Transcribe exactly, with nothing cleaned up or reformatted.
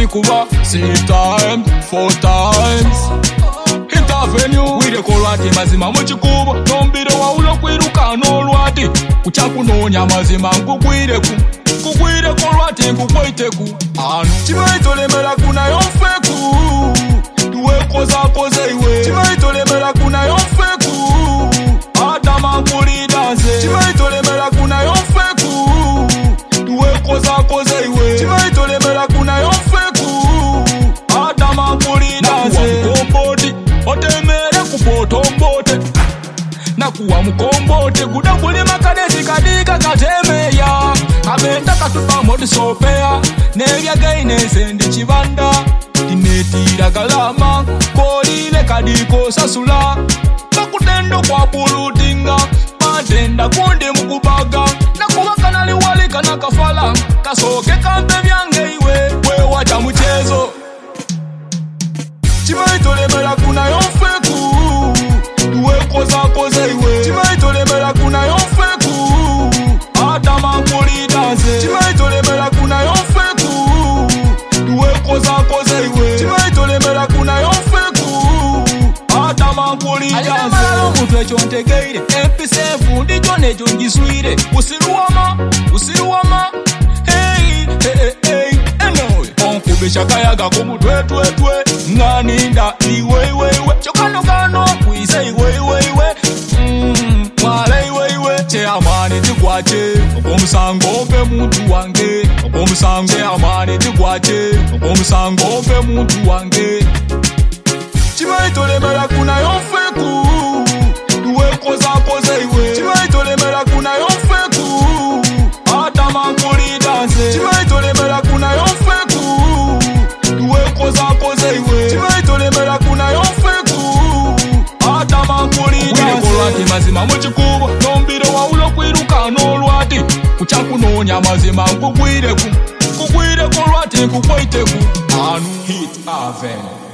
kuba six times, four times. Hit avenue wide kolwati mazima muchikubo nombiro waulo kwiruka n'olwati kuchakunonya mazima nkugwireku kugwire kolwati nkugwaiteku anu chimaitolemera kuna yonfeku tuwekoza koze iwe chimaitolemera kuna yonfeku adama nkulidanze chimaitolemera kuna yonfeku tuwekoza koze iwe chimaitolemera kuna yonfeku adama nkulidanze kombodi otemere kupotombote nakuwa mukombote kudabule makadesi kadika katemeya kabenda katupa modi sopea nevya gainese ndi chibanda tinetira galama kolile kadiko sasula bakutendo kwa bulutinga matenda kunde mukubaga nakuwa kanali walika nakafala kasoke kampe vyange iwe we wacha mchezo chimaitolemera kuna yonfeku tuwekoza koze iwe chimaitolemera kuna yonfeku adama nkulidanze chimaitolemera kuna yonfeku tuwekoza koze iwe chimaitolemera kuna yonfeku adama nkulidanze omuntu ekyo ntegeire empisefu ndijo nejo ngiswire usiruwama usiruwama hey hey hey enoye onkubisha kayaga kumutwetwetwe nganinda iweiweiwe chokanogano kwise iweiweiwe mm, mwale iweiwe cheamani tigwache okomusango mpe muntu wange okomusango cheamani tigwache okomusango mpe muntu wange chimaitolemera kuna yonfeku tuwekoza koze iwe chimaitolemera kuna yonfeku adama nkulidanze chimaitolemera kuna yonfeku tuwekoza koze iwe chimaitolemera kuna yonfeku adama nkulidanze kolwati mazima muchikubo nombiro waulo kwiruka n'olwati kuchakunonya mazima nkugwireku kugwire kolwati nkugwaiteku anu hit aven.